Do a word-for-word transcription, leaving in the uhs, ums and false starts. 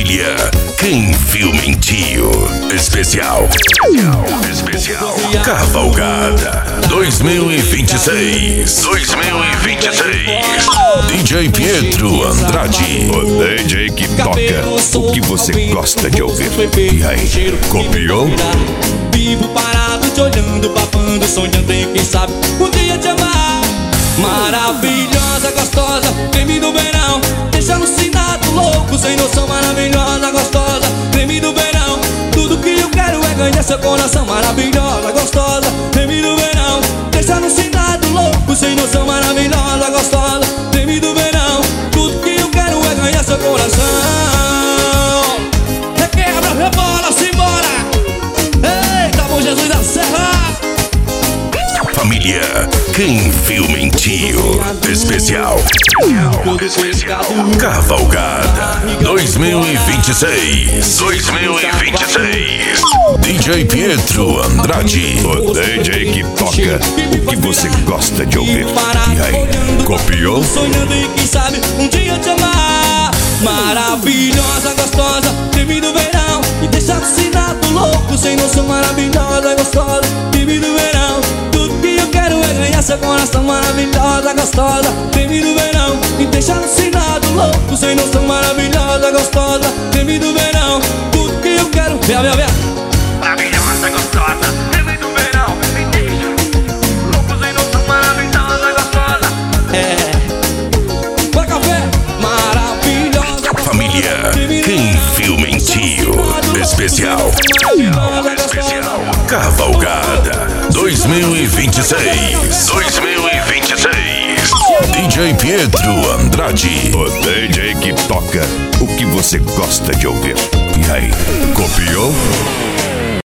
Família, quem viu mentiu. Especial. Especial. Cavalgada dois mil e vinte e seis. dois mil e vinte e seis. D J Pietro Andrade. O D J que toca o que você gosta de ouvir. E aí, copiou? Vivo parado te olhando, babando, sonhando em quem sabe um dia te amar. Maravilhosa, gostosa, creme do verão, deixa alucinado, louco, sem noção. Maravilhosa, gostosa, creme do verão, tudo que eu quero é ganhar seu coração. Maravilhosa, gostosa, creme do verão, deixa alucinado, louco, sem noção. Maravilhosa, gostosa, creme do verão, tudo que eu quero é ganhar seu coração. Requebra, rebola, simbora. Eita, bom Jesus da Serra. Família, quem viu mentiu. Especial. Especial. Cavalgada dois mil e vinte e seis. dois mil e vinte e seis. D J Pietro Andrade. O D J que toca o que você gosta de ouvir. E aí, copiou? Sonhando em quem sabe um dia te amar. Maravilhosa, gostosa, creme do verão, me deixa alucinado, louco, sem noção. Maravilhosa, gostosa, creme do verão, tudo que eu quero é ganhar seu coração. Maravilhosa, gostosa, creme do verão, me deixa alucinado, louco, sem noção. Maravilhosa, gostosa, creme do verão, tudo que eu quero. Vem, vem, vem. Maravilhosa, gostosa, creme do verão, me deixa louco, sem noção. Maravilhosa, gostosa. É. Vai, café. Maravilhosa. Família, quem viu mentiu. Especial. Especial. Cavalgada dois mil e vinte e seis. dois mil e vinte e seis. D J Pietro Andrade. O D J que toca o que você gosta de ouvir. E aí, copiou?